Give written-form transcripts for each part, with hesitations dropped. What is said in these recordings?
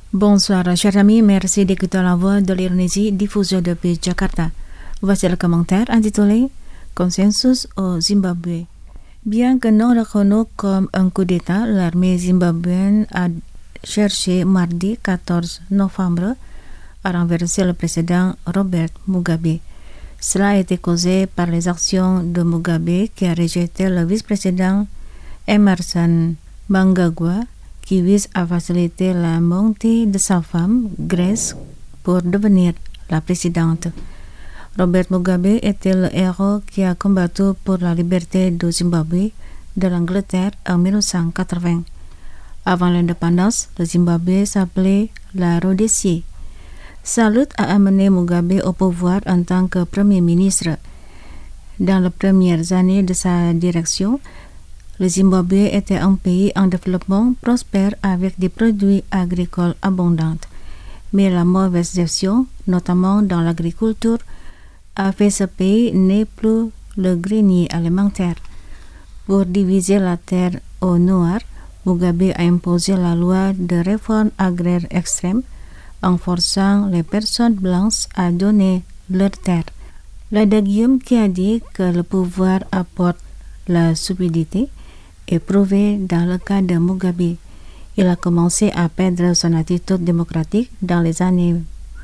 Bonsoir, chers amis. Merci d'écouter la voix de l'Indonésie diffusée depuis Jakarta. Voici le commentaire intitulé Consensus au Zimbabwe. Bien que non reconnu comme un coup d'État, l'armée zimbabwéenne a cherché mardi 14 novembre à renverser le président Robert Mugabe. Cela a été causé par les actions de Mugabe qui a rejeté le vice-président Emmerson Mnangagwa qui vise à faciliter la montée de sa femme, Grace, pour devenir la présidente. Robert Mugabe était le héros qui a combattu pour la liberté du Zimbabwe de l'Angleterre en 1980. Avant l'indépendance, le Zimbabwe s'appelait la Rhodésie. Sa lutte a amené Mugabe au pouvoir en tant que Premier ministre. Dans les premières années de sa direction, le Zimbabwe était un pays en développement prospère avec des produits agricoles abondants. Mais la mauvaise gestion, notamment dans l'agriculture, a fait ce pays n'est plus le grenier alimentaire. Pour diviser la terre au noir, Mugabe a imposé la loi de réforme agraire extrême en forçant les personnes blanches à donner leur terre. L'adagium qui a dit que le pouvoir apporte la stupidité est prouvé dans le cas de Mugabe. Il a commencé à perdre son attitude démocratique dans les années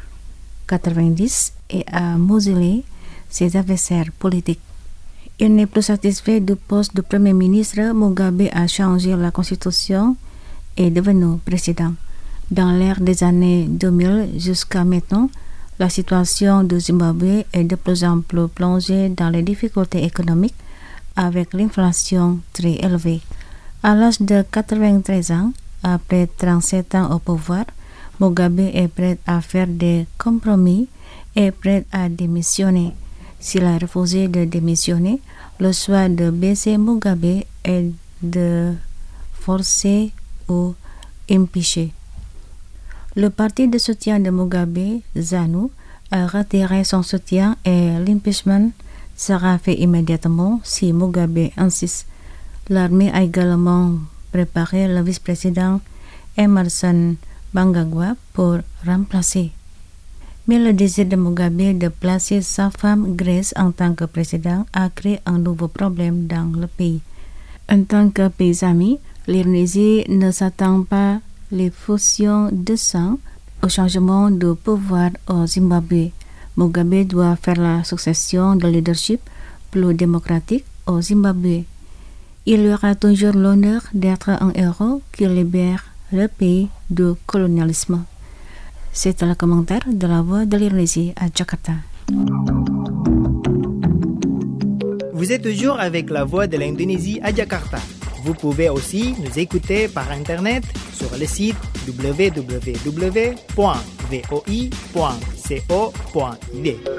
90 et à museler ses adversaires politiques. Il n'est plus satisfait du poste de Premier ministre. Mugabe a changé la constitution et est devenu président. Dans l'ère des années 2000 jusqu'à maintenant, la situation du Zimbabwe est de plus en plus plongée dans les difficultés économiques avec l'inflation très élevée. À l'âge de 93 ans, après 37 ans au pouvoir, Mugabe est prêt à faire des compromis et prêt à démissionner. S'il a refusé de démissionner, le choix de baisser Mugabe est de forcer ou impeacher. Le parti de soutien de Mugabe, ZANU, a retiré son soutien et l'impeachment sera fait immédiatement si Mugabe insiste. L'armée a également préparé le vice-président Emmerson Mnangagwa pour remplacer. Mais le désir de Mugabe de placer sa femme Grace en tant que président a créé un nouveau problème dans le pays. En tant que pays ami, l'Indonésie ne s'attend pas les fusions de sang au changement de pouvoir au Zimbabwe. Mugabe doit faire la succession de leadership plus démocratique au Zimbabwe. Il y aura toujours l'honneur d'être un héros qui libère le pays du colonialisme. C'était le commentaire de la voix de l'Indonésie à Jakarta. Vous êtes toujours avec la voix de l'Indonésie à Jakarta. Vous pouvez aussi nous écouter par Internet sur le site www.voi.co.id.